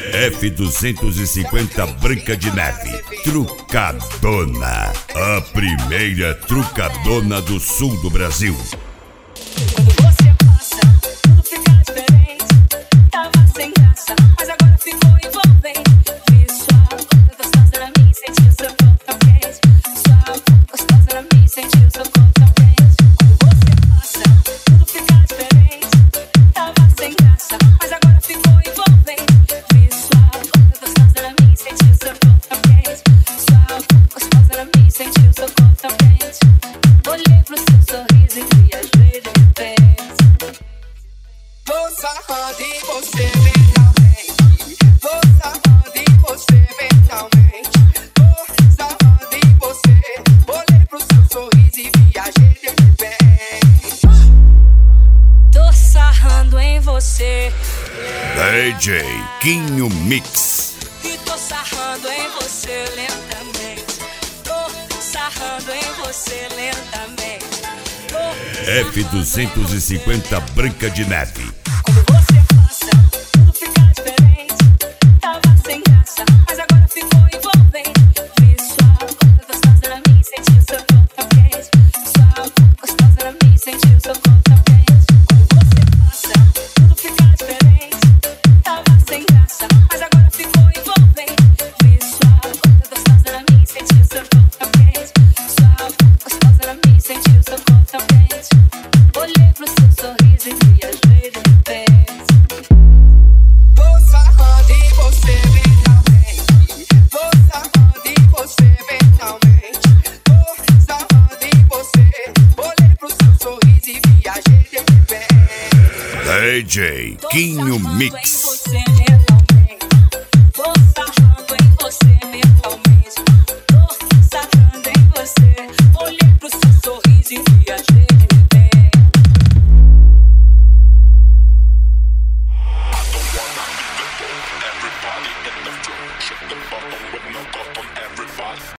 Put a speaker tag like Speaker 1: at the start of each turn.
Speaker 1: F250 Branca de Neve, trucadona. A primeira trucadona do sul do Brasil.
Speaker 2: Quando você passa, tudo fica diferente. Tava sem graça, mas agora ficou envolvente. Vi sua boca gostosa na minha, senti o seu corpo quente. Sua boca gostosa na minha, senti o seu corpo quente. Quando você passa, tudo fica diferente. Tava sem graça, mas agora ficou envolvente. Vi sua boca gostosa na minha, senti o seu corpo quente. Sua boca gostosa na minha, senti o seu corpo quente. Olhei pro seu sorriso e viajei de repente.
Speaker 3: Vou sarrando em você mentalmente. Vou sarrando em você mentalmente. Vou sarrando em você. Olhei pro seu sorriso e viajei de repente.
Speaker 2: Tô sarrando em você.
Speaker 1: DJ Quinho Mix.
Speaker 2: E tô sarrando em você lentamente. Tô sarrando em você lentamente.
Speaker 1: F250 Branca de Neve.
Speaker 2: Quando você passa, tudo fica diferente. Tava sem graça, mas agora ficou envolvente. Vi sua boca gostosa na minha, senti o seu corpo quente. Sua boca gostosa na minha, senti o seu corpo quente. Quando você passa, tudo fica diferente. Tava sem graça, mas agora ficou envolvente. Vi sua boca gostosa na minha, senti o seu corpo quente. Sua boca gostosa na minha, senti o seu corpo quente. Olhei pro seu sorriso e viajei de repente.
Speaker 3: Vou sarrando em você mentalmente. Vou sarrando em você mentalmente. Vou sarrando em você. Olhei pro seu sorriso e viajei de repente.
Speaker 1: DJ Quinho Mix.